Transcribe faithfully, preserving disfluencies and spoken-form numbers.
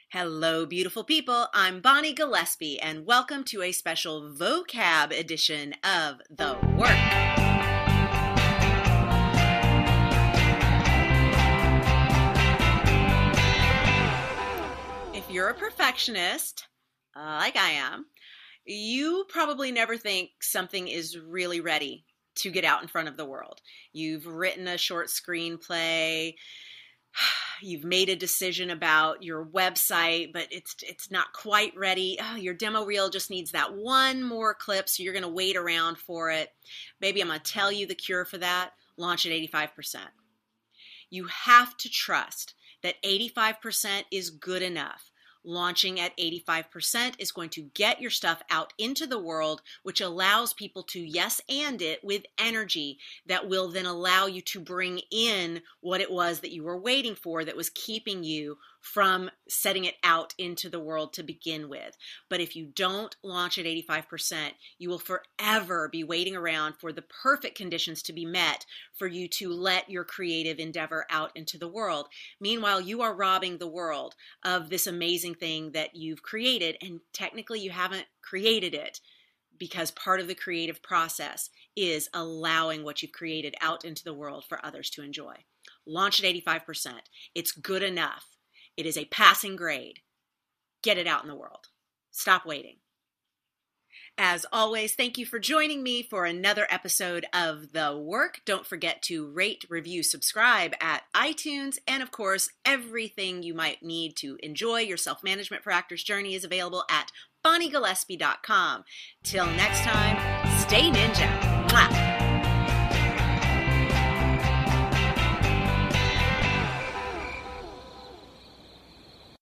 Hello, beautiful people. I'm Bonnie Gillespie, and welcome to a special vocab edition of The Work. If you're a perfectionist, uh, like I am, you probably never think something is really ready to get out in front of the world. You've written a short screenplay. You've made a decision about your website, but it's it's not quite ready. Oh, your demo reel just needs that one more clip, so you're going to wait around for it. Maybe I'm going to tell you the cure for that. Launch at eighty-five percent. You have to trust that eighty-five percent is good enough. Launching at eighty-five percent is going to get your stuff out into the world, which allows people to yes and it with energy that will then allow you to bring in what it was that you were waiting for that was keeping you from setting it out into the world to begin with. But if you don't launch at eighty-five percent, you will forever be waiting around for the perfect conditions to be met for you to let your creative endeavor out into the world. Meanwhile, you are robbing the world of this amazing thing that you've created, and technically you haven't created it, because part of the creative process is allowing what you've created out into the world for others to enjoy. Launch at eighty-five percent. It's good enough. It is a passing grade. Get it out in the world. Stop waiting. As always, thank you for joining me for another episode of The Work. Don't forget to rate, review, subscribe at iTunes. And of course, everything you might need to enjoy your self-management for actors journey is available at bonnie gillespie dot com. Till next time, stay ninja. Mwah.